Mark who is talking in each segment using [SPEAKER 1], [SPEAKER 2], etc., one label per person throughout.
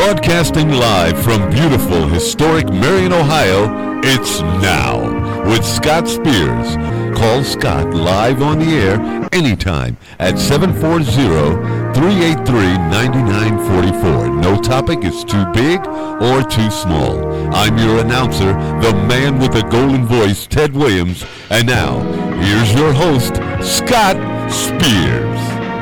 [SPEAKER 1] Broadcasting live from beautiful, historic Marion, Ohio, it's Now with Scott Spears. Call Scott live on the air anytime at 740-383-9944. No topic is too big or too small. I'm your announcer, the man with the golden voice, Ted Williams. And now, here's your host, Scott Spears.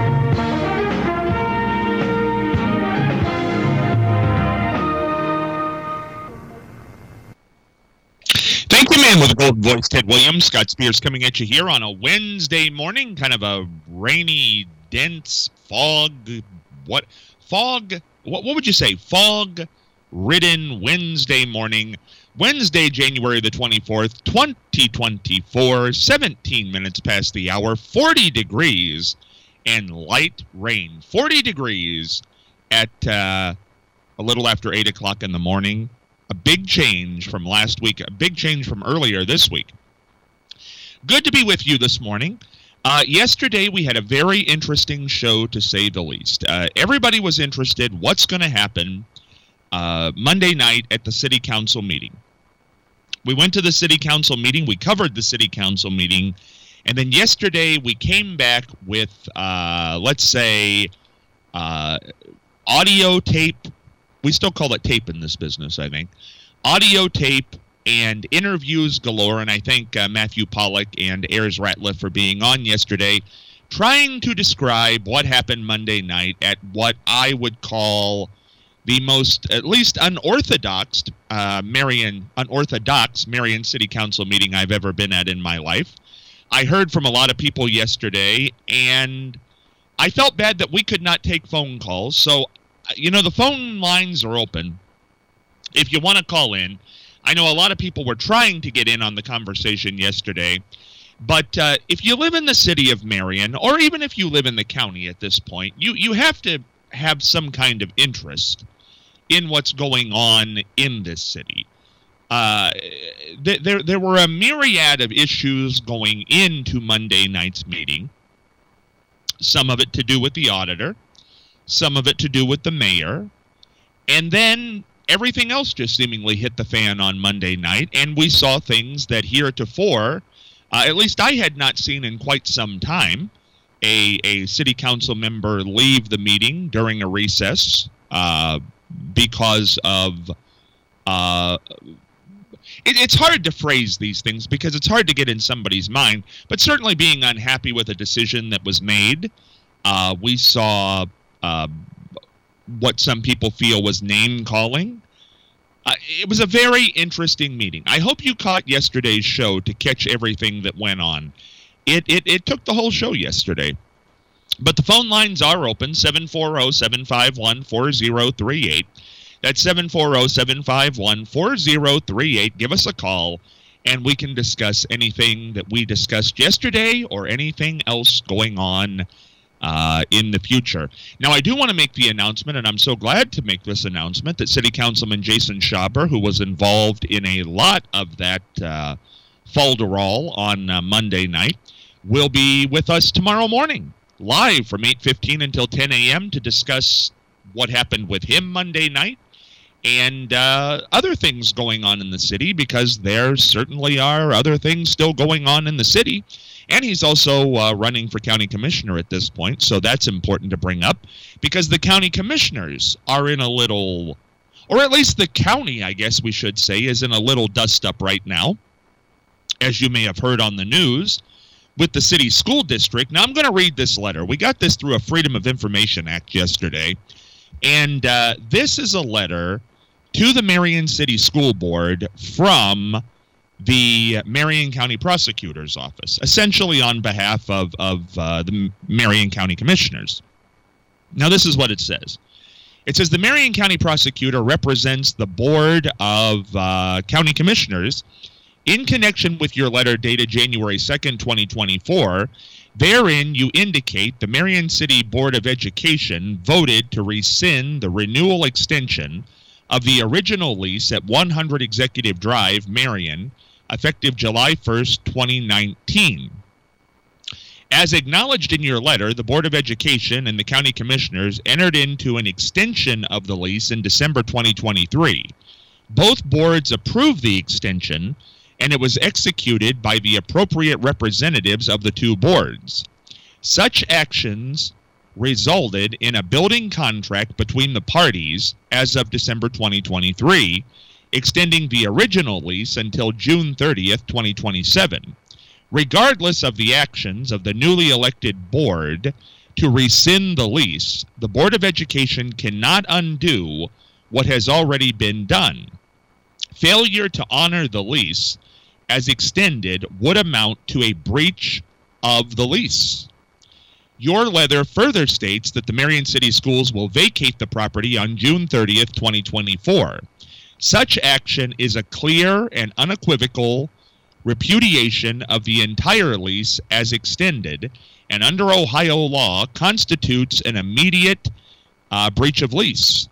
[SPEAKER 2] Thank you, man with the golden voice, Ted Williams. Scott Spears coming at you here on a Wednesday morning, kind of a rainy, dense fog. What would you say? Fog-ridden Wednesday morning. Wednesday, January the 24th, 2024, 17 minutes past the hour, 40 degrees and light rain. 40 degrees at a little after 8 o'clock in the morning. A big change from last week, a big change from earlier this week. Good to be with you this morning. Yesterday we had a very interesting show, to say the least. Everybody was interested what's going to happen Monday night at the city council meeting. We went to the city council meeting, we covered the city council meeting, and then yesterday we came back with, let's say, audio tape. We still call it tape in this business, I think. Audio tape and interviews galore, and I thank Matthew Pollack and Ayers Ratliff for being on yesterday, trying to describe what happened Monday night at what I would call the most, at least unorthodox Marion City Council meeting I've ever been at in my life. I heard from a lot of people yesterday, and I felt bad that we could not take phone calls, so the phone lines are open. If you want to call in, I know a lot of people were trying to get in on the conversation yesterday, but if you live in the city of Marion, or even if you live in the county at this point, you have to have some kind of interest in what's going on in this city. There were a myriad of issues going into Monday night's meeting, some of it to do with the auditor, some of it to do with the mayor, and then everything else just seemingly hit the fan on Monday night, and we saw things that heretofore, at least I had not seen in quite some time, a city council member leave the meeting during a recess because of... It's hard to phrase these things because it's hard to get in somebody's mind, but certainly being unhappy with a decision that was made. We saw... what some people feel was name-calling. It was a very interesting meeting. I hope you caught yesterday's show to catch everything that went on. It took the whole show yesterday. But the phone lines are open, 740-751-4038. That's 740-751-4038. Give us a call, and we can discuss anything that we discussed yesterday or anything else going on in the future. Now, I do want to make the announcement, and I'm so glad to make this announcement, that City Councilman Jason Schaber, who was involved in a lot of that falderall on Monday night, will be with us tomorrow morning, live from 8:15 until 10 a.m. to discuss what happened with him Monday night and other things going on in the city, because there certainly are other things still going on in the city. And he's also running for county commissioner at this point, so that's important to bring up, because the county commissioners are in a little, or at least the county, I guess we should say, is in a little dust-up right now, as you may have heard on the news, with the city school district. Now, I'm going to read this letter. We got this through a Freedom of Information Act yesterday, and this is a letter to the Marion City School Board from the Marion County Prosecutor's Office, essentially on behalf of the Marion County Commissioners. Now, this is what it says. It says, the Marion County Prosecutor represents the Board of County Commissioners in connection with your letter dated January 2nd, 2024. Therein, you indicate the Marion City Board of Education voted to rescind the renewal extension of the original lease at 100 Executive Drive, Marion, effective July 1st, 2019. As acknowledged in your letter, the Board of Education and the County Commissioners entered into an extension of the lease in December 2023. Both boards approved the extension, and it was executed by the appropriate representatives of the two boards. Such actions resulted in a building contract between the parties as of December 2023, extending the original lease until June 30th, 2027. Regardless of the actions of the newly elected board to rescind the lease, the Board of Education cannot undo what has already been done. Failure to honor the lease as extended would amount to a breach of the lease. Your letter further states that the Marion City Schools will vacate the property on June 30th, 2024. Such action is a clear and unequivocal repudiation of the entire lease as extended, and under Ohio law constitutes an immediate breach of lease.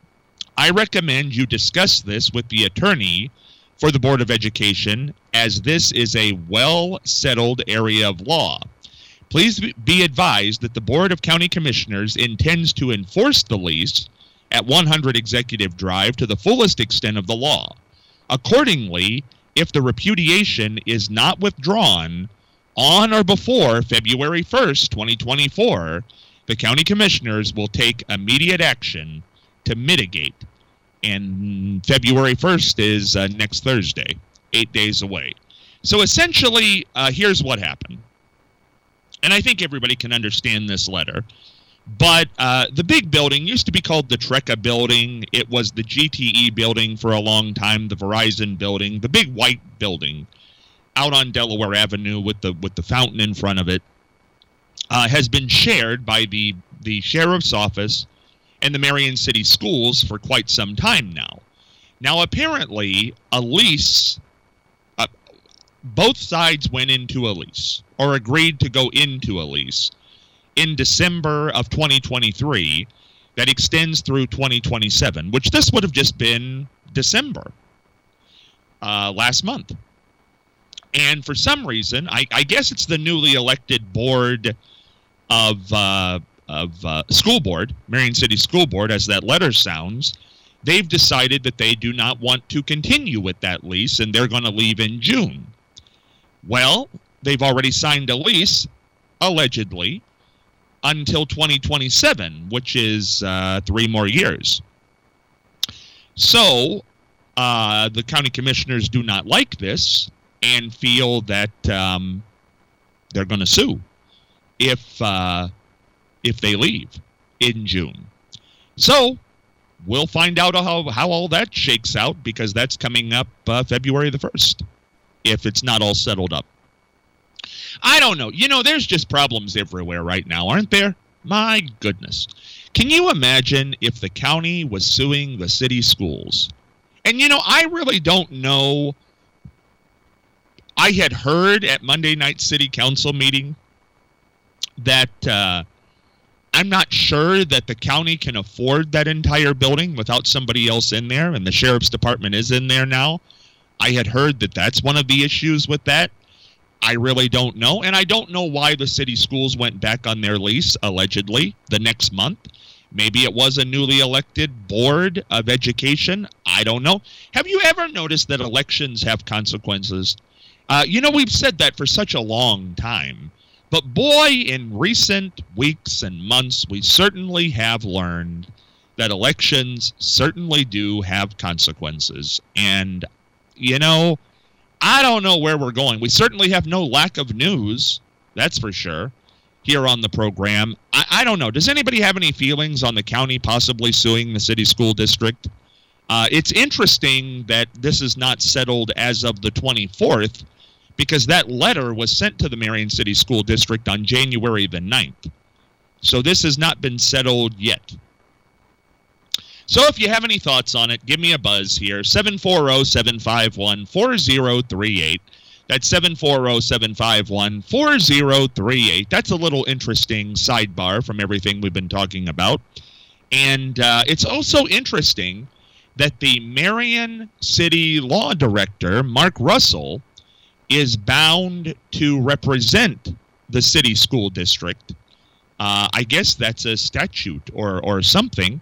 [SPEAKER 2] I recommend you discuss this with the attorney for the Board of Education, as this is a well-settled area of law. Please be advised that the Board of County Commissioners intends to enforce the lease at 100 Executive Drive to the fullest extent of the law. Accordingly, if the repudiation is not withdrawn on or before February 1st, 2024, the County Commissioners will take immediate action to mitigate. And February 1st is next Thursday, 8 days away. So essentially, here's what happened. And I think everybody can understand this letter. But the big building used to be called the Trecca building. It was the GTE building for a long time, the Verizon building, the big white building out on Delaware Avenue with the fountain in front of it, has been shared by the Sheriff's Office and the Marion City Schools for quite some time now. Now, apparently, a lease, both sides went into a lease, or agreed to go into a lease, in December of 2023 that extends through 2027, which this would have just been December last month. And for some reason, I guess it's the newly elected board of school board, Marion City School Board, as that letter sounds, they've decided that they do not want to continue with that lease, and they're going to leave in June. Well, they've already signed a lease, allegedly, until 2027, which is 3 more years. So the county commissioners do not like this and feel that they're going to sue if they leave in June. So we'll find out how all that shakes out, because that's coming up February the 1st, if it's not all settled up. I don't know. You know, there's just problems everywhere right now, aren't there? My goodness. Can you imagine if the county was suing the city schools? And, you know, I really don't know. I had heard at Monday night city council meeting that I'm not sure that the county can afford that entire building without somebody else in there, and the sheriff's department is in there now. I had heard that that's one of the issues with that. I really don't know, and I don't know why the city schools went back on their lease, allegedly, the next month. Maybe it was a newly elected board of education. I don't know. Have you ever noticed that elections have consequences? You know, we've said that for such a long time. But boy, in recent weeks and months, we certainly have learned that elections certainly do have consequences. And, you know, I don't know where we're going. We certainly have no lack of news, that's for sure, here on the program. I don't know. Does anybody have any feelings on the county possibly suing the city school district? It's interesting that this is not settled as of the 24th, because that letter was sent to the Marion City School District on January the 9th. So this has not been settled yet. So if you have any thoughts on it, give me a buzz here, 740-751-4038. That's 740-751-4038. That's a little interesting sidebar from everything we've been talking about. And it's also interesting that the Marion City Law Director, Mark Russell, is bound to represent the city school district. I guess that's a statute or something.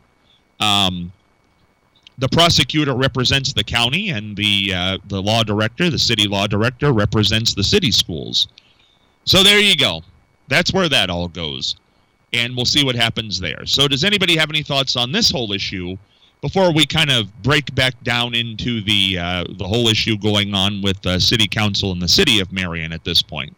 [SPEAKER 2] The prosecutor represents the county, and the law director, the city law director, represents the city schools. So there you go. That's where that all goes, and we'll see what happens there. So does anybody have any thoughts on this whole issue before we kind of break back down into the whole issue going on with city council in the city of Marion at this point?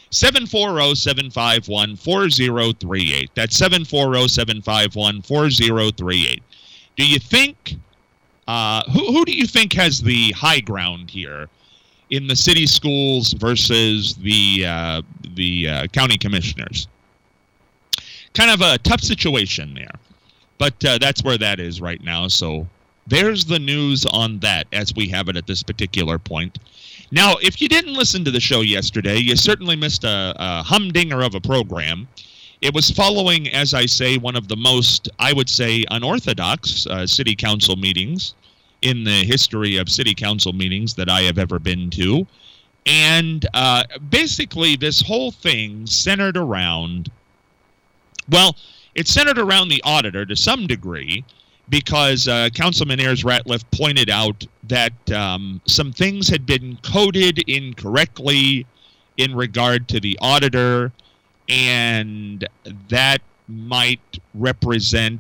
[SPEAKER 2] 740-751-4038. That's 740-751-4038. Do you think, who do you think has the high ground here in the city schools versus the county commissioners? Kind of a tough situation there, but that's where that is right now. So there's the news on that as we have it at this particular point. Now, if you didn't listen to the show yesterday, you certainly missed a humdinger of a program. It was following, as I say, one of the most, I would say, unorthodox city council meetings in the history of city council meetings that I have ever been to. And basically, this whole thing centered around, well, it centered around the auditor to some degree, because Councilman Ayers Ratliff pointed out that some things had been coded incorrectly in regard to the auditor, and that might represent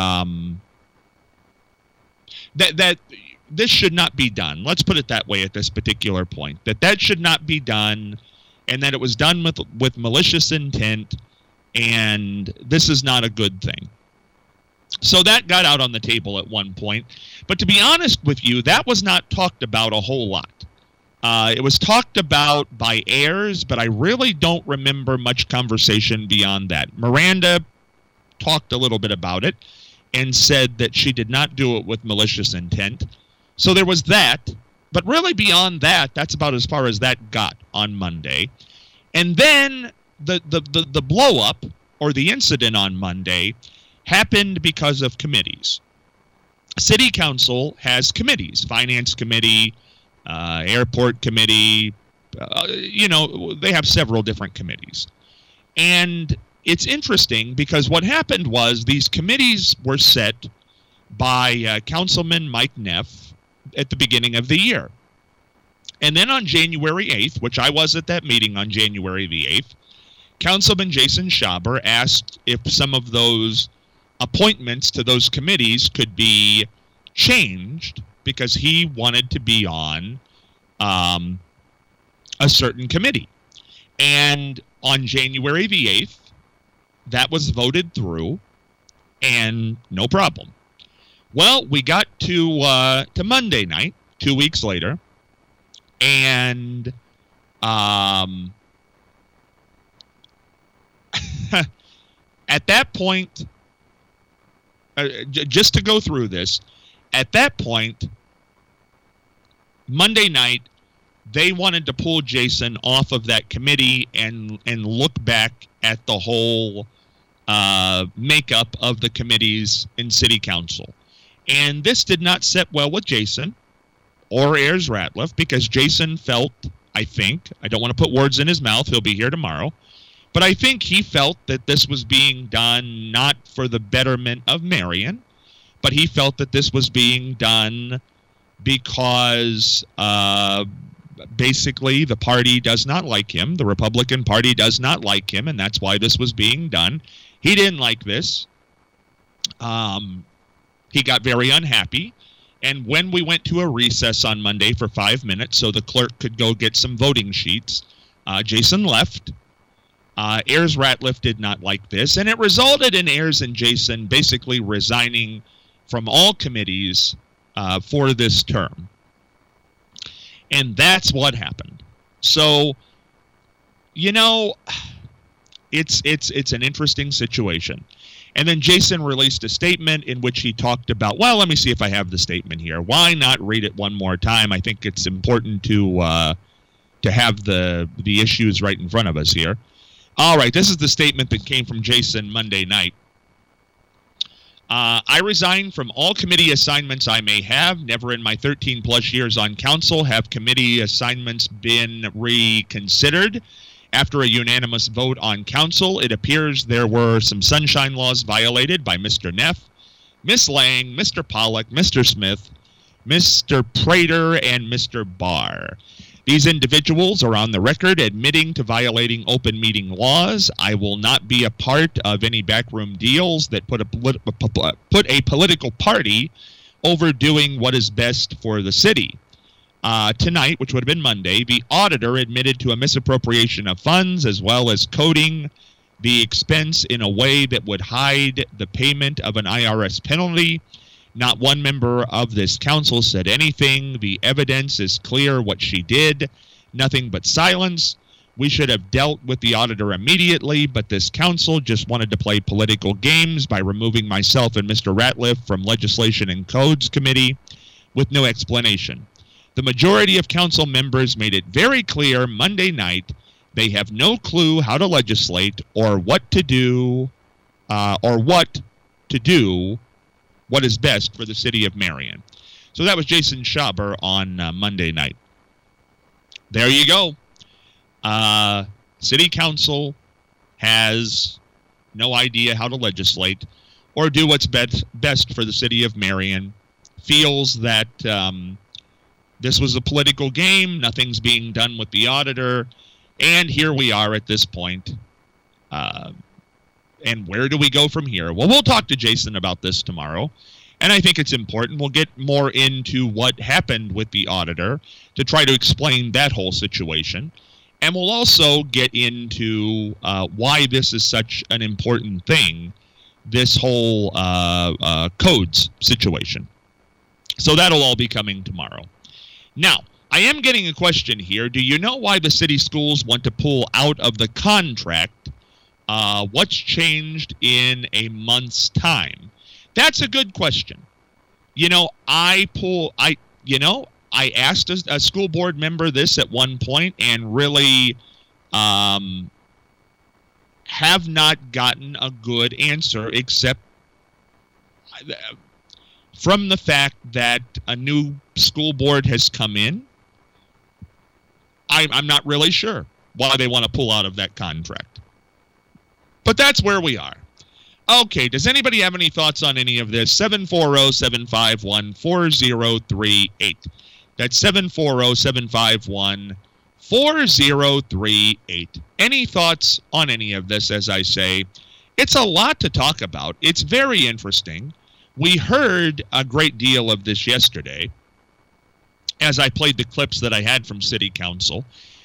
[SPEAKER 2] that this should not be done. Let's put it that way at this particular point, that should not be done, and that it was done with malicious intent, and this is not a good thing. So that got out on the table at one point. But to be honest with you, that was not talked about a whole lot. It was talked about by Ayers, but I really don't remember much conversation beyond that. Miranda talked a little bit about it and said that she did not do it with malicious intent. So there was that. But really beyond that, that's about as far as that got on Monday. And then the blow-up, or the incident on Monday, happened because of committees. City Council has committees, Finance Committee, Airport Committee, they have several different committees. And it's interesting because what happened was these committees were set by Councilman Mike Neff at the beginning of the year. And then on January 8th, which I was at that meeting on January the 8th, Councilman Jason Schaber asked if some of those appointments to those committees could be changed because he wanted to be on a certain committee. And on January the 8th, that was voted through, and no problem. Well, we got to Monday night, 2 weeks later, and at that point, just to go through this, at that point, Monday night, they wanted to pull Jason off of that committee and look back at the whole makeup of the committees in City Council. And this did not sit well with Jason or Ayers Ratliff, because Jason felt, I don't want to put words in his mouth, he'll be here tomorrow, but I think he felt that this was being done not for the betterment of Marion, but he felt that this was being done because basically the party does not like him. The Republican Party does not like him, and that's why this was being done. He didn't like this. He got very unhappy. And when we went to a recess on Monday for 5 minutes so the clerk could go get some voting sheets, Jason left. Ayers Ratliff did not like this, and it resulted in Ayers and Jason basically resigning from all committees for this term. And that's what happened. So, it's an interesting situation. And then Jason released a statement in which he talked about, well, let me see if I have the statement here. Why not read it one more time? I think it's important to have the issues right in front of us here. All right, this is the statement that came from Jason Monday night. I resign from all committee assignments I may have. Never in my 13-plus years on council have committee assignments been reconsidered. After a unanimous vote on council, it appears there were some sunshine laws violated by Mr. Neff, Miss Lang, Mr. Pollock, Mr. Smith, Mr. Prater, and Mr. Barr. These individuals are on the record admitting to violating open meeting laws. I will not be a part of any backroom deals that put a political party over doing what is best for the city. Tonight, which would have been Monday, the auditor admitted to a misappropriation of funds as well as coding the expense in a way that would hide the payment of an IRS penalty. Not one member of this council said anything. The evidence is clear what she did. Nothing but silence. We should have dealt with the auditor immediately, but this council just wanted to play political games by removing myself and Mr. Ratliff from Legislation and Codes Committee with no explanation. The majority of council members made it very clear Monday night they have no clue how to legislate or what to do what is best for the city of Marion. So that was Jason Schaber on Monday night. There you go. City council has no idea how to legislate or do what's best for the city of Marion, feels that this was a political game, nothing's being done with the auditor, and here we are at this point. And where do we go from here? Well, we'll talk to Jason about this tomorrow, and I think it's important. We'll get more into what happened with the auditor to try to explain that whole situation, and we'll also get into why this is such an important thing, this whole codes situation. So that'll all be coming tomorrow. Now, I am getting a question here. Do you know why the city schools want to pull out of the contract? What's changed in a month's time? That's a good question. I asked a school board member this at one point and really have not gotten a good answer, except from the fact that a new school board has come in. I'm not really sure why they want to pull out of that contract. But that's where we are. Okay, does anybody have any thoughts on any of this? 740-751-4038. That's 740-751-4038. Any thoughts on any of this, as I say? It's a lot to talk about. It's very interesting. We heard a great deal of this yesterday as I played the clips that I had from City Council.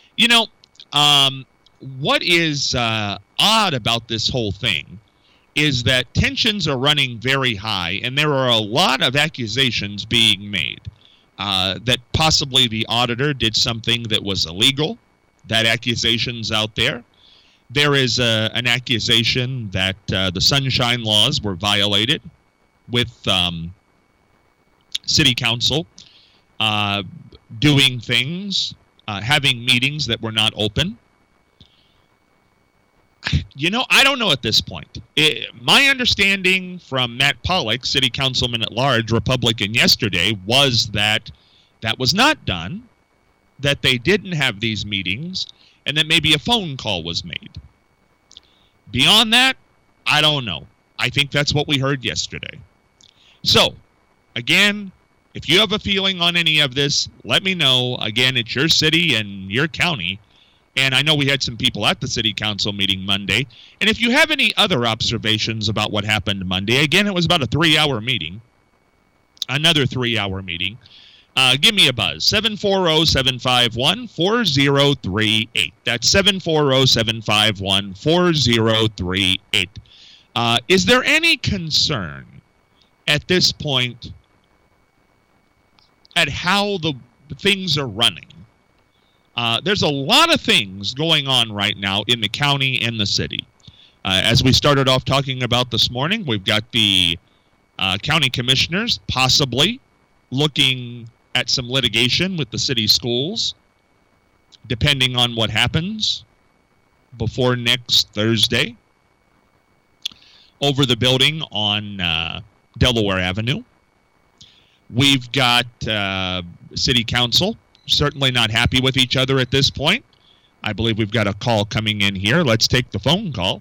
[SPEAKER 2] What is odd about this whole thing is that tensions are running very high, and there are a lot of accusations being made that possibly the auditor did something that was illegal. That accusation's out there. There is an accusation that the sunshine laws were violated with City Council doing things, having meetings that were not open. I don't know at this point. My understanding from Matt Pollock, City Councilman at Large, Republican, yesterday, was that that was not done, that they didn't have these meetings, and that maybe a phone call was made. Beyond that, I don't know. I think that's what we heard yesterday. So, again, if you have a feeling on any of this, let me know. Again, it's your city and your county. And I know we had some people at the City Council meeting Monday. And if you have any other observations about what happened Monday, again, it was about a 3-hour meeting, another 3-hour meeting. Give me a buzz, 740-751-4038. That's 740-751-4038. Is there any concern at this point at how the things are running? There's a lot of things going on right now in the county and the city. As we started off talking about this morning, we've got the county commissioners possibly looking at some litigation with the city schools, depending on what happens before next Thursday, over the building on Delaware Avenue. We've got City Council certainly not happy with each other at this point. I believe we've got a call coming in here. Let's take the phone call.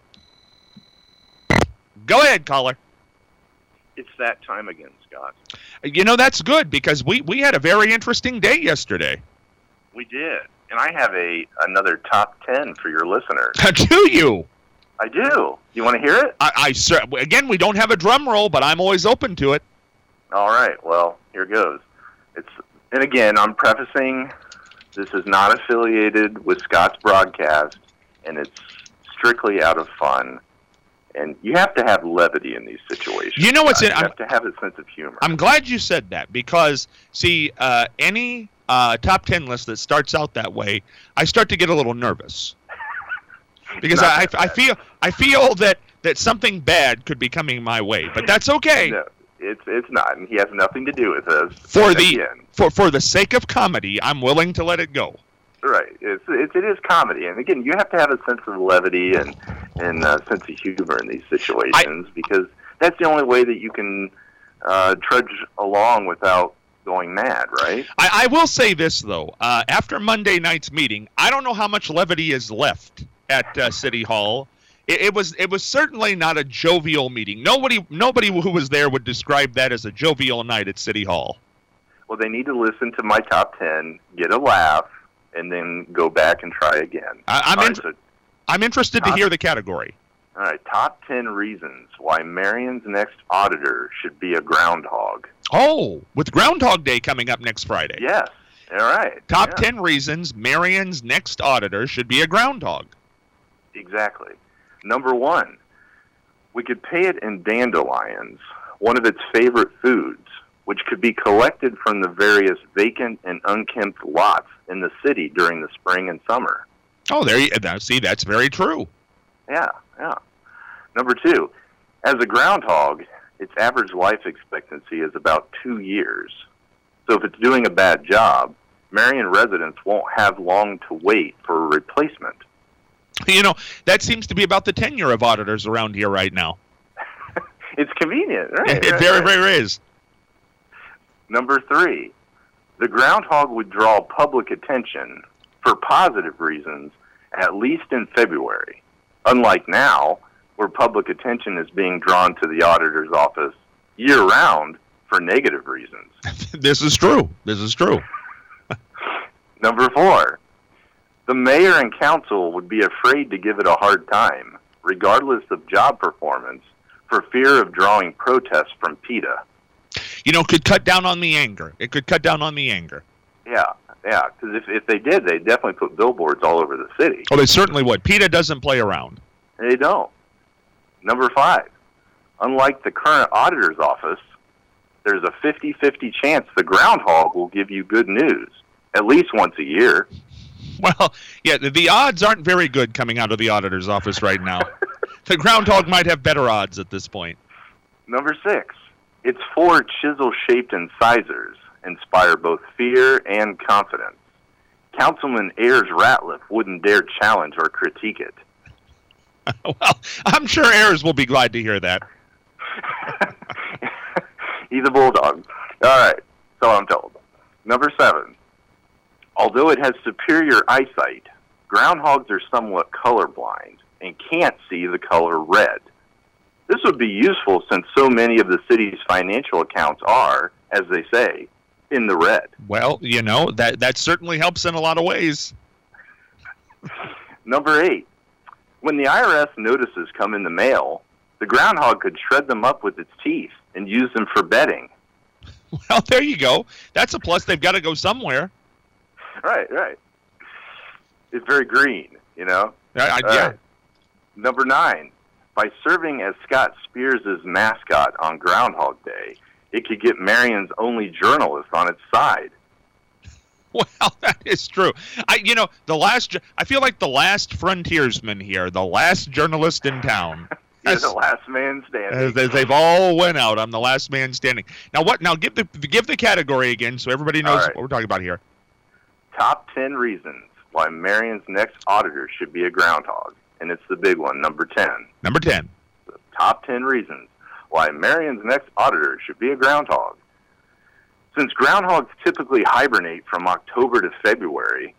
[SPEAKER 2] Go ahead, caller.
[SPEAKER 3] It's that time again, Scott.
[SPEAKER 2] That's good because we had a very interesting day yesterday.
[SPEAKER 3] We did. And I have another top 10 for your listeners.
[SPEAKER 2] Do you?
[SPEAKER 3] I do. You want to hear it?
[SPEAKER 2] Again, we don't have a drum roll, but I'm always open to it.
[SPEAKER 3] All right. Well, here goes. And again, I'm prefacing, this is not affiliated with Scott's broadcast, and it's strictly out of fun. And you have to have levity in these situations.
[SPEAKER 2] You know what's
[SPEAKER 3] You have to have a sense of humor.
[SPEAKER 2] I'm glad you said that because, see, any top 10 list that starts out that way, I start to get a little nervous. Because I feel that something bad could be coming my way, but that's okay.
[SPEAKER 3] No, it's not, and he has nothing to do with this.
[SPEAKER 2] For the sake of comedy, I'm willing to let it go.
[SPEAKER 3] Right, it is comedy, and again, you have to have a sense of levity and a sense of humor in these situations because that's the only way that you can trudge along without going mad, right?
[SPEAKER 2] I will say this though, after Monday night's meeting, I don't know how much levity is left at City Hall. It was certainly not a jovial meeting. Nobody who was there would describe that as a jovial night at City Hall.
[SPEAKER 3] Well, they need to listen to my top 10, get a laugh, and then go back and try again.
[SPEAKER 2] I'm interested to hear the category.
[SPEAKER 3] All right, top 10 reasons why Marion's next auditor should be a groundhog.
[SPEAKER 2] Oh, with Groundhog Day coming up next Friday.
[SPEAKER 3] Yes, all right.
[SPEAKER 2] Top 10 reasons Marion's next auditor should be a groundhog.
[SPEAKER 3] Exactly. Number 1, we could pay it in dandelions, one of its favorite foods, which could be collected from the various vacant and unkempt lots in the city during the spring and summer.
[SPEAKER 2] Oh, see, that's very true.
[SPEAKER 3] Yeah. Number 2, as a groundhog, its average life expectancy is about 2 years. So if it's doing a bad job, Marion residents won't have long to wait for a replacement.
[SPEAKER 2] That seems to be about the tenure of auditors around here right now.
[SPEAKER 3] It's convenient, right?
[SPEAKER 2] It very is.
[SPEAKER 3] Number 3, the groundhog would draw public attention for positive reasons, at least in February. Unlike now, where public attention is being drawn to the auditor's office year-round for negative reasons.
[SPEAKER 2] This is true.
[SPEAKER 3] Number 4, the mayor and council would be afraid to give it a hard time, regardless of job performance, for fear of drawing protests from PETA.
[SPEAKER 2] Could cut down on the anger. It could cut down on the anger.
[SPEAKER 3] Yeah, because if they did, they'd definitely put billboards all over the city.
[SPEAKER 2] Oh, they certainly would. PETA doesn't play around.
[SPEAKER 3] They don't. Number 5, unlike the current auditor's office, there's a 50-50 chance the groundhog will give you good news, at least once a year.
[SPEAKER 2] Well, yeah, the odds aren't very good coming out of the auditor's office right now. The groundhog might have better odds at this point.
[SPEAKER 3] Number 6, its 4 chisel-shaped incisors inspire both fear and confidence. Councilman Ayers Ratliff wouldn't dare challenge or critique it.
[SPEAKER 2] Well, I'm sure Ayers will be glad to hear that.
[SPEAKER 3] He's a bulldog. All right, so I'm told. Number 7, although it has superior eyesight, groundhogs are somewhat colorblind and can't see the color red. This would be useful since so many of the city's financial accounts are, as they say, in the red.
[SPEAKER 2] Well, that certainly helps in a lot of ways.
[SPEAKER 3] Number 8, when the IRS notices come in the mail, the groundhog could shred them up with its teeth and use them for betting.
[SPEAKER 2] Well, there you go. That's a plus. They've got to go somewhere.
[SPEAKER 3] Right. It's very green, Yeah.
[SPEAKER 2] Right.
[SPEAKER 3] Number 9, by serving as Scott Spears' mascot on Groundhog Day, it could get Marion's only journalist on its side.
[SPEAKER 2] Well, that is true. I feel like the last frontiersman here, the last journalist in town.
[SPEAKER 3] You're the last man standing.
[SPEAKER 2] They've all went out. I'm the last man standing. Now give the category again so everybody knows what we're talking about here.
[SPEAKER 3] Top 10 reasons why Marion's next auditor should be a groundhog. And it's the big one, number 10.
[SPEAKER 2] Number 10.
[SPEAKER 3] The top 10 reasons why Marion's next auditor should be a groundhog. Since groundhogs typically hibernate from October to February,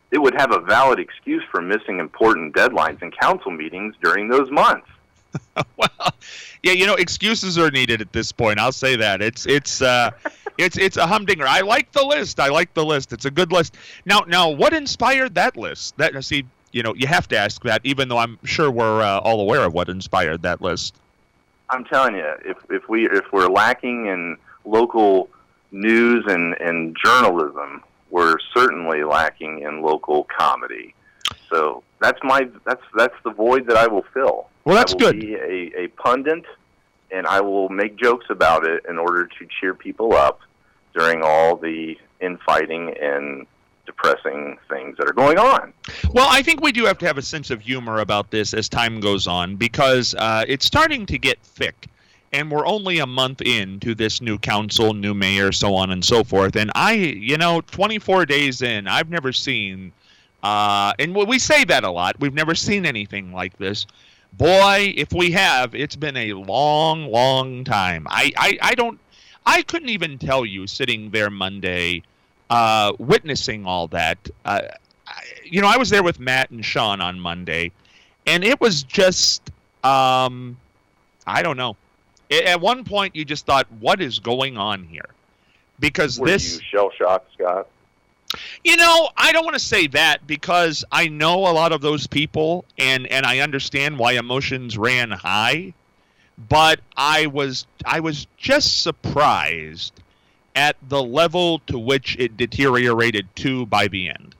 [SPEAKER 3] it would have a valid excuse for missing important deadlines and council meetings during those months.
[SPEAKER 2] Well, yeah, excuses are needed at this point. I'll say that. It's a humdinger. I like the list. It's a good list. Now, what inspired that list? You have to ask that, even though I'm sure we're all aware of what inspired that list.
[SPEAKER 3] I'm telling you, if we're lacking in local news and journalism, we're certainly lacking in local comedy. So that's the void that I will fill.
[SPEAKER 2] Well, that's good.
[SPEAKER 3] I will be a pundit, and I will make jokes about it in order to cheer people up during all the infighting and depressing things that are going on.
[SPEAKER 2] Well, I think we do have to have a sense of humor about this as time goes on, because it's starting to get thick, and we're only a month into this new council, new mayor, so on and so forth. And 24 days in, I've never seen, and we say that a lot, we've never seen anything like this. Boy, if we have, it's been a long, long time. I couldn't even tell you, sitting there Monday, witnessing all that. I was there with Matt and Sean on Monday, and it was just, I don't know. At one point, you just thought, what is going on here? Because
[SPEAKER 3] Were you shell-shocked, Scott?
[SPEAKER 2] I don't want to say that, because I know a lot of those people, and I understand why emotions ran high, but I was just surprised at the level to which it deteriorated to by the end.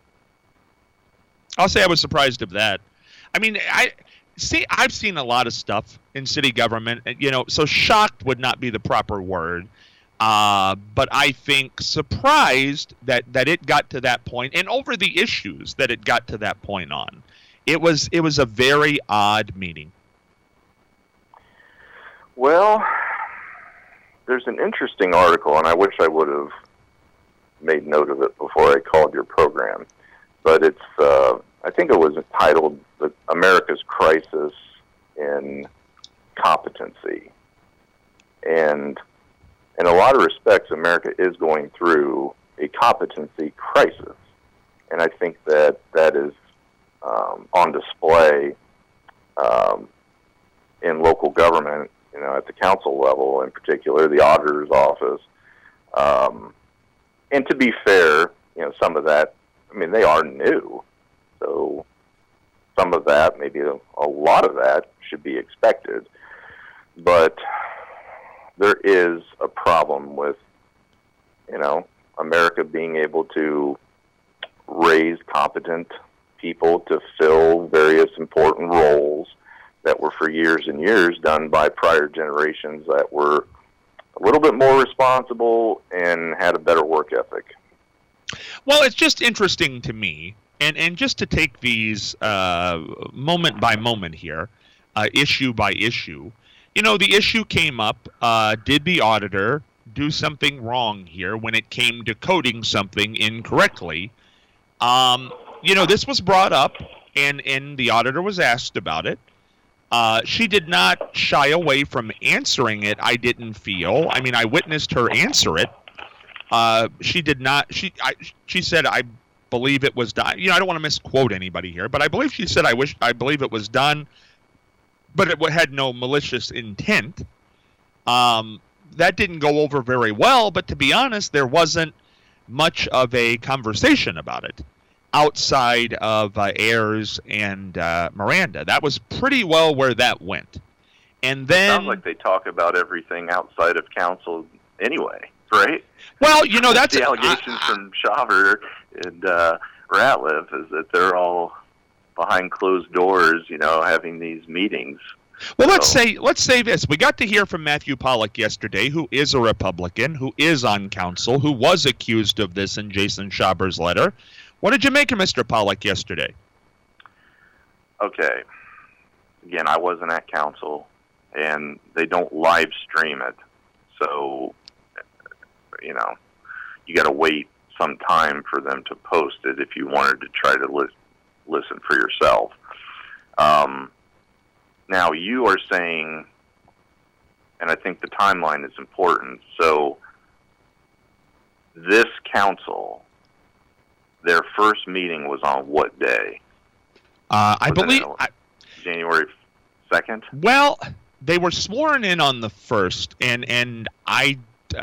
[SPEAKER 2] I'll say I was surprised of that. I mean, I've seen a lot of stuff in city government, so shocked would not be the proper word. But I think surprised that it got to that point, and over the issues that it got to that point on. It was a very odd meeting.
[SPEAKER 3] Well, there's an interesting article, and I wish I would have made note of it before I called your program. But it's, I think it was entitled America's Crisis in Competency. And in a lot of respects, America is going through a competency crisis. And I think that is on display in local government, at the council level, in particular, the auditor's office. And to be fair, some of that, they are new. So some of that, maybe a lot of that, should be expected. But there is a problem with, America being able to raise competent people to fill various important roles that were for years and years done by prior generations that were a little bit more responsible and had a better work ethic.
[SPEAKER 2] Well, it's just interesting to me, and just to take these moment by moment here, issue by issue. The issue came up, did the auditor do something wrong here when it came to coding something incorrectly? This was brought up, and the auditor was asked about it. She did not shy away from answering it, I didn't feel. I witnessed her answer it. She did not. She said, I believe it was done. I don't want to misquote anybody here, but I believe she said, I believe it was done, but it had no malicious intent. That didn't go over very well, but to be honest, there wasn't much of a conversation about it outside of Ayers and Miranda. That was pretty well where that went. And then,
[SPEAKER 3] it sounds like they talk about everything outside of council anyway, right?
[SPEAKER 2] Well, that's
[SPEAKER 3] the allegations from Shaver and Ratliff is that they're all behind closed doors, having these meetings.
[SPEAKER 2] Well, let's say this. We got to hear from Matthew Pollock yesterday, who is a Republican, who is on council, who was accused of this in Jason Schaber's letter. What did you make of Mr. Pollock yesterday?
[SPEAKER 3] Okay. Again, I wasn't at council, and they don't live stream it. So, you got to wait some time for them to post it if you wanted to try to listen for yourself. Now, you are saying, and I think the timeline is important, so this council their first meeting was on what day?
[SPEAKER 2] I believe
[SPEAKER 3] January 2nd.
[SPEAKER 2] Well, they were sworn in on the 1st, and I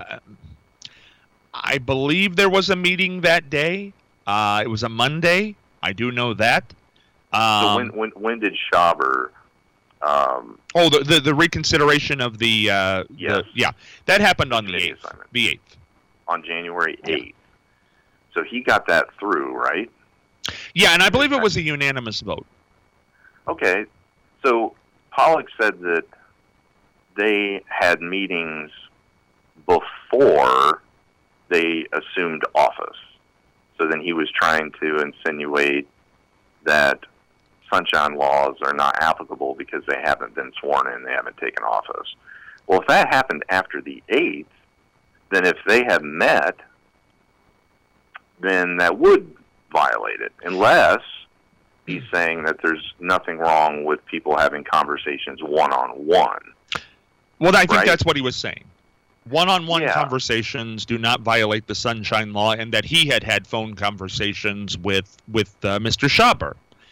[SPEAKER 2] believe there was a meeting that day. It was a Monday. I do know that.
[SPEAKER 3] So when did Schaber?
[SPEAKER 2] The reconsideration of the
[SPEAKER 3] yes.
[SPEAKER 2] That happened on the 8th.
[SPEAKER 3] Assignment.
[SPEAKER 2] The 8th.
[SPEAKER 3] On January 8th. So he got that through, right?
[SPEAKER 2] Yeah, and I believe it was a unanimous vote.
[SPEAKER 3] Okay. So Pollock said that they had meetings before they assumed office. So then he was trying to insinuate that sunshine laws are not applicable because they haven't been sworn in, they haven't taken office. Well, if that happened after the 8th, then if they have met, then that would violate it, unless he's saying that there's nothing wrong with people having conversations one-on-one.
[SPEAKER 2] Well, I think that's what he was saying. One-on-one
[SPEAKER 3] Yeah.
[SPEAKER 2] conversations do not violate the sunshine law, and that he had phone conversations with Mr. Schaber.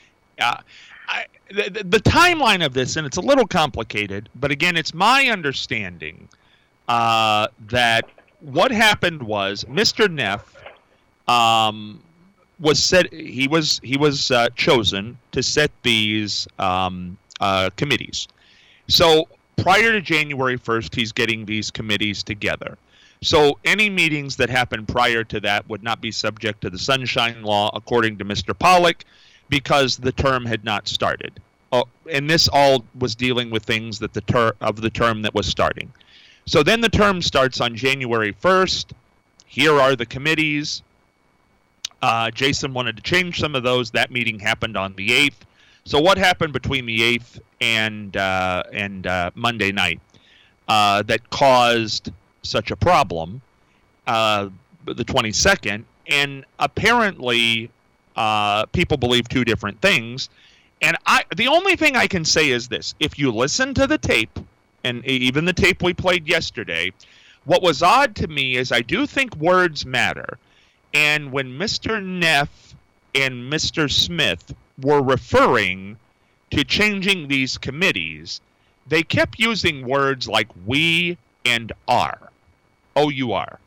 [SPEAKER 2] The timeline of this, and it's a little complicated, but again, it's my understanding that what happened was Mr. Neff was chosen to set these committees. So prior to January 1st, he's getting these committees together. So any meetings that happened prior to that would not be subject to the sunshine law, according to Mr. Pollock, because the term had not started. And this all was dealing with things that the term that was starting. So then the term starts on January 1st. Here are the committees. Jason wanted to change some of those. That meeting happened on the 8th. So what happened between the 8th and Monday night that caused such a problem, the 22nd? And apparently people believe two different things. And the only thing I can say is this. If you listen to the tape, and even the tape we played yesterday, what was odd to me is I do think words matter. And when Mr. Neff and Mr. Smith were referring to changing these committees, they kept using words like we and are. O-U-R.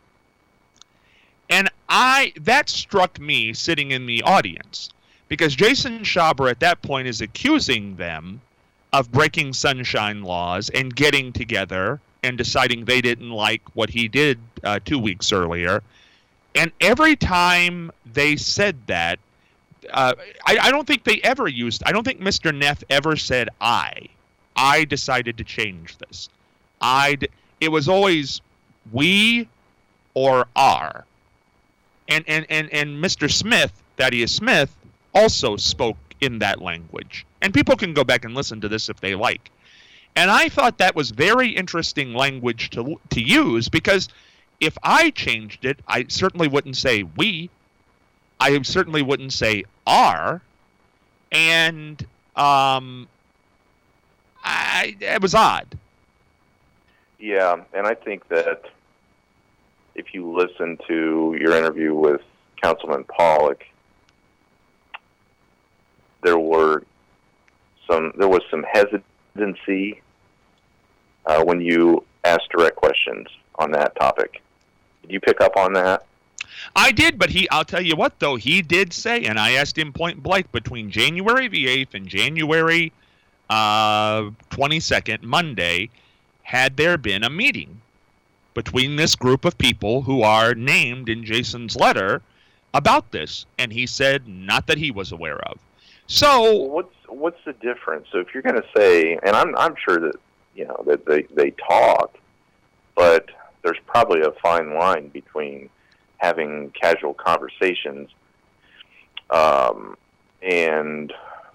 [SPEAKER 2] And that struck me sitting in the audience, because Jason Schaber at that point is accusing them of breaking sunshine laws and getting together and deciding they didn't like what he did 2 weeks earlier. And every time they said that, I don't think they ever used, I don't think Mr. Neff ever said I decided to change this. It was always we or are. And Mr. Smith, Thaddeus Smith, also spoke in that language. And people can go back and listen to this if they like. And I thought that was very interesting language to use, because if I changed it, I certainly wouldn't say we. I certainly wouldn't say are. And it was odd.
[SPEAKER 3] Yeah, and I think that if you listen to your interview with Councilman Pollock, there was some hesitancy when you asked direct questions on that topic. Did you pick up on that?
[SPEAKER 2] I did, but I'll tell you what, though, he did say, and I asked him point blank, between January the 8th and January 22nd, Monday, had there been a meeting between this group of people who are named in Jason's letter about this? And he said not that he was aware of. So
[SPEAKER 3] what's the difference? So if you're going to say, and I'm sure that that they talk, but there's probably a fine line between having casual conversations and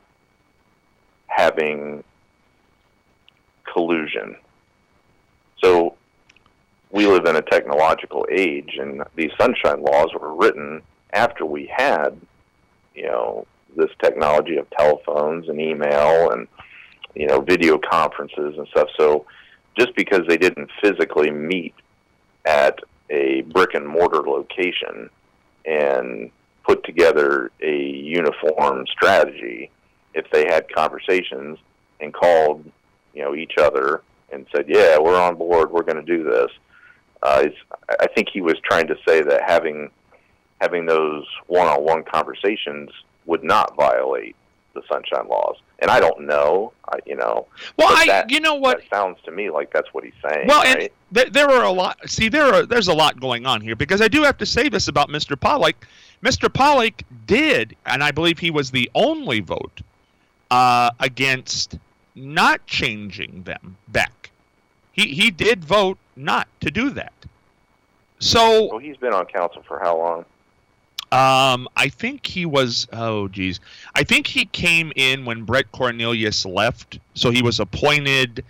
[SPEAKER 3] having collusion. So we live in a technological age, and these sunshine laws were written after we had, this technology of telephones and email and, video conferences and stuff. So just because they didn't physically meet at a brick and mortar location and put together a uniform strategy if they had conversations and called, each other and said, "Yeah, we're on board. We're going to do this." I think he was trying to say that having those one-on-one conversations would not violate the Sunshine Laws. And I don't know,
[SPEAKER 2] Well, you know what?
[SPEAKER 3] That sounds to me like that's what he's saying.
[SPEAKER 2] Well,
[SPEAKER 3] right?
[SPEAKER 2] and there are a lot. See, there's a lot going on here, because I do have to say this about Mr. Pollack. Mr. Pollack did, and I believe he was the only vote against not changing them back. He did vote not to do that. So,
[SPEAKER 3] well, he's been on council for how long?
[SPEAKER 2] I think he was. Oh, geez. I think he came in when Brett Cornelius left, so he was appointed.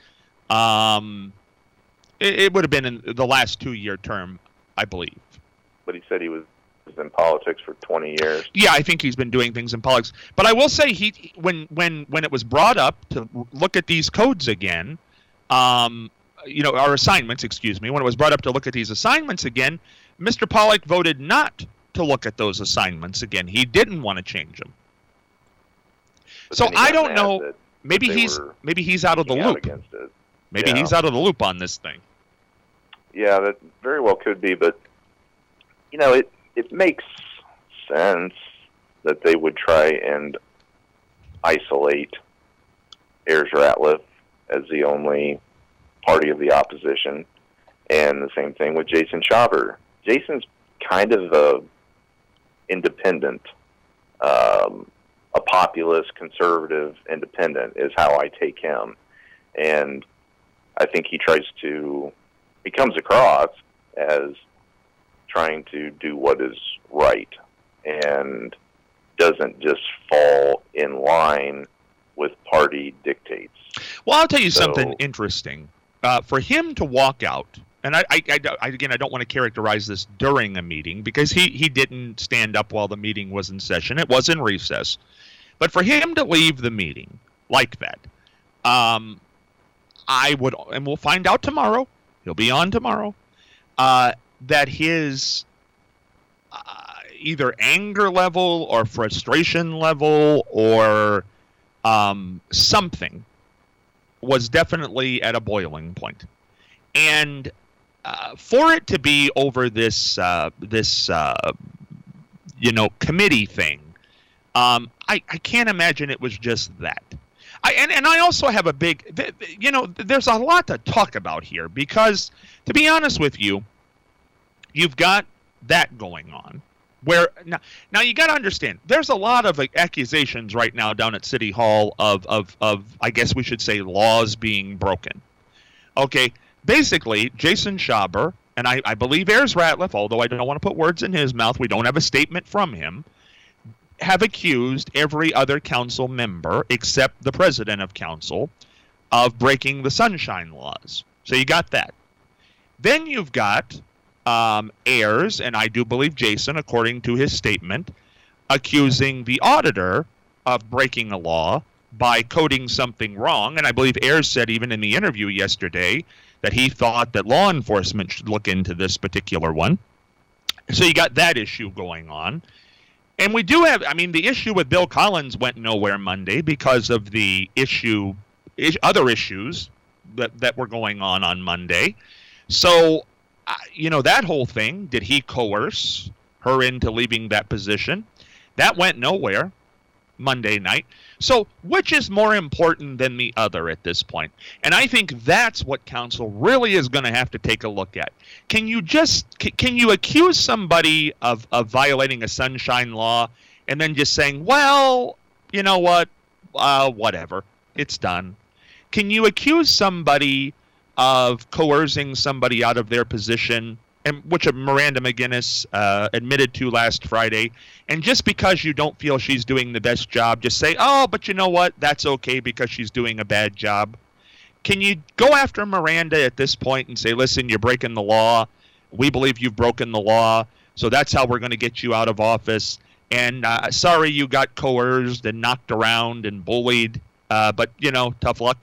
[SPEAKER 2] It would have been in the last 2-year term, I believe.
[SPEAKER 3] But he said he was in politics for 20 years.
[SPEAKER 2] Yeah, I think he's been doing things in politics. But I will say, when it was brought up to look at these codes again, our assignments, excuse me, when it was brought up to look at these assignments again, Mr. Pollack voted not to look at those assignments again. He didn't want to change them.
[SPEAKER 3] But
[SPEAKER 2] so I don't know.
[SPEAKER 3] that
[SPEAKER 2] Maybe he's out of the loop. Maybe he's out of the loop on this thing.
[SPEAKER 3] Yeah, that very well could be, but it makes sense that they would try and isolate Ayers Ratliff as the only party of the opposition, and the same thing with Jason Schaber. Jason's kind of a independent, a populist, conservative independent is how I take him, and I think he comes across as trying to do what is right and doesn't just fall in line with party dictates.
[SPEAKER 2] Well, I'll tell you something interesting. For him to walk out, and I don't want to characterize this during a meeting, because he didn't stand up while the meeting was in session. It was in recess. But for him to leave the meeting like that, I would, and we'll find out tomorrow, he'll be on tomorrow, that his either anger level or frustration level or something was definitely at a boiling point. And for it to be over this committee thing, I can't imagine it was just that. I also have a big, there's a lot to talk about here, because to be honest with you, you've got that going on. Where now you got to understand, there's a lot of accusations right now down at City Hall of I guess we should say laws being broken. Okay, basically Jason Schaber and I believe Ayers Ratliff, although I don't want to put words in his mouth, we don't have a statement from him, have accused every other council member except the president of council of breaking the Sunshine Laws. So you got that. Then you've got Ayers, and I do believe Jason, according to his statement, accusing the auditor of breaking a law by coding something wrong. And I believe Ayers said even in the interview yesterday that he thought that law enforcement should look into this particular one. So you got that issue going on. And we do have, the issue with Bill Collins went nowhere Monday because of the other issues that were going on Monday. So, that whole thing, did he coerce her into leaving that position? That went nowhere Monday night. So which is more important than the other at this point? And I think that's what council really is going to have to take a look at. Can you accuse somebody of violating a sunshine law and then just saying, well, you know what, whatever, it's done? Can you accuse somebody of coercing somebody out of their position, and which Miranda McGinnis admitted to last Friday, and just because you don't feel she's doing the best job, just say, oh, but you know what, that's okay because she's doing a bad job? Can you go after Miranda at this point and say, listen, you're breaking the law, we believe you've broken the law, so that's how we're going to get you out of office, and sorry you got coerced and knocked around and bullied, but, tough luck?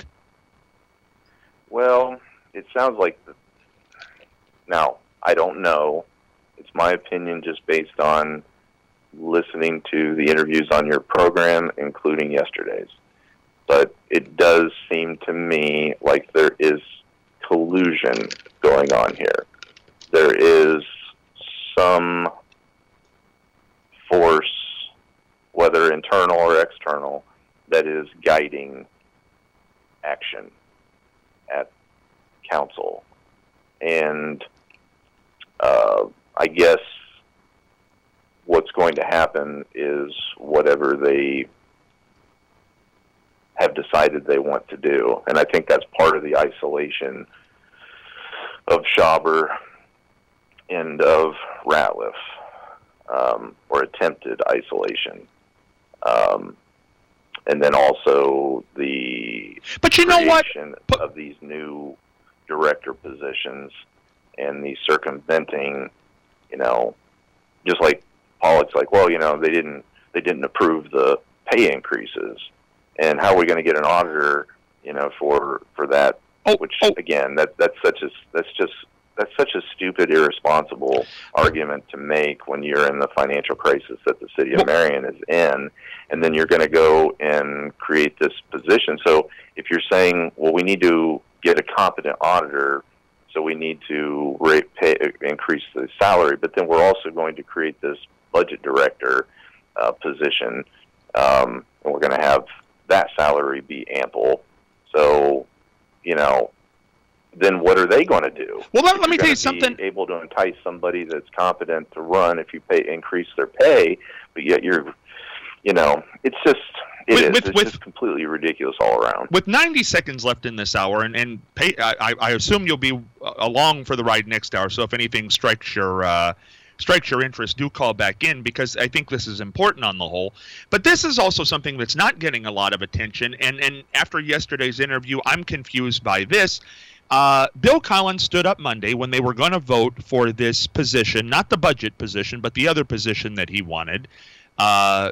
[SPEAKER 3] Well, it sounds like now, I don't know. It's my opinion just based on listening to the interviews on your program, including yesterday's. But it does seem to me like there is collusion going on here. There is some force, whether internal or external, that is guiding action at council. And I guess what's going to happen is whatever they have decided they want to do. And I think that's part of the isolation of Schauber and of Ratliff, or attempted isolation. And then also the creation of these new director positions and the circumventing, just like Pollock's like, well, they didn't approve the pay increases, and how are we going to get an auditor, for that? Again, that's such a stupid, irresponsible argument to make when you're in the financial crisis that the city of Marion is in, and then you're going to go and create this position. So if you're saying, well, we need to get a competent auditor, so we need to increase the salary, but then we're also going to create this budget director position, and we're going to have that salary be ample. So, then what are they going to do?
[SPEAKER 2] Well, let me tell you something.
[SPEAKER 3] Able to entice somebody that's competent to run if you increase their pay, but yet it's just just completely ridiculous all around.
[SPEAKER 2] With 90 seconds left in this hour, and I assume you'll be along for the ride next hour. So if anything strikes your interest, do call back in, because I think this is important on the whole. But this is also something that's not getting a lot of attention. And after yesterday's interview, I'm confused by this. Bill Collins stood up Monday when they were going to vote for this position, not the budget position, but the other position that he wanted. I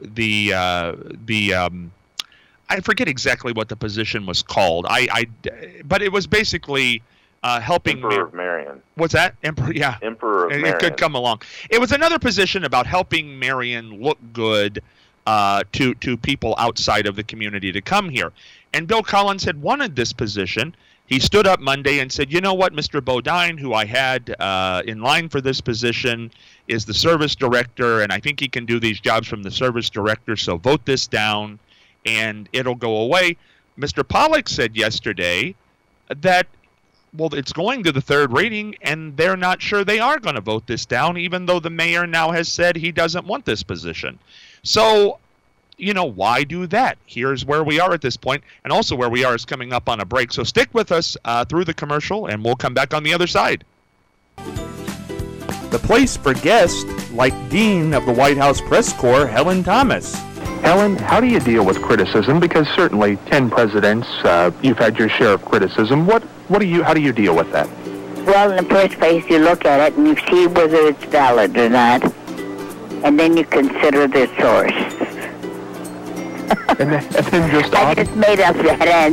[SPEAKER 2] forget exactly what the position was called. But it was basically helping
[SPEAKER 3] Emperor of Marion.
[SPEAKER 2] What's that? Emperor, yeah.
[SPEAKER 3] Emperor of Marion.
[SPEAKER 2] It could come along. It was another position about helping Marion look good to people outside of the community to come here. And Bill Collins had wanted this position. He stood up Monday and said, you know what, Mr. Bodine, who I had in line for this position, is the service director, and I think he can do these jobs from the service director, so vote this down, and it'll go away. Mr. Pollock said yesterday that, well, it's going to the third reading, and they're not sure they are going to vote this down, even though the mayor now has said he doesn't want this position. So, why do that? Here's where we are at this point, and also where we are is coming up on a break. So stick with us through the commercial, and we'll come back on the other side.
[SPEAKER 4] The place for guests like Dean of the White House Press Corps, Helen Thomas.
[SPEAKER 5] Helen, how do you deal with criticism? Because certainly 10 presidents, you've had your share of criticism. How do you deal with that?
[SPEAKER 6] Well, in the first place, you look at it and you see whether it's valid or not, and then you consider the source.
[SPEAKER 5] and then just
[SPEAKER 6] I just made up that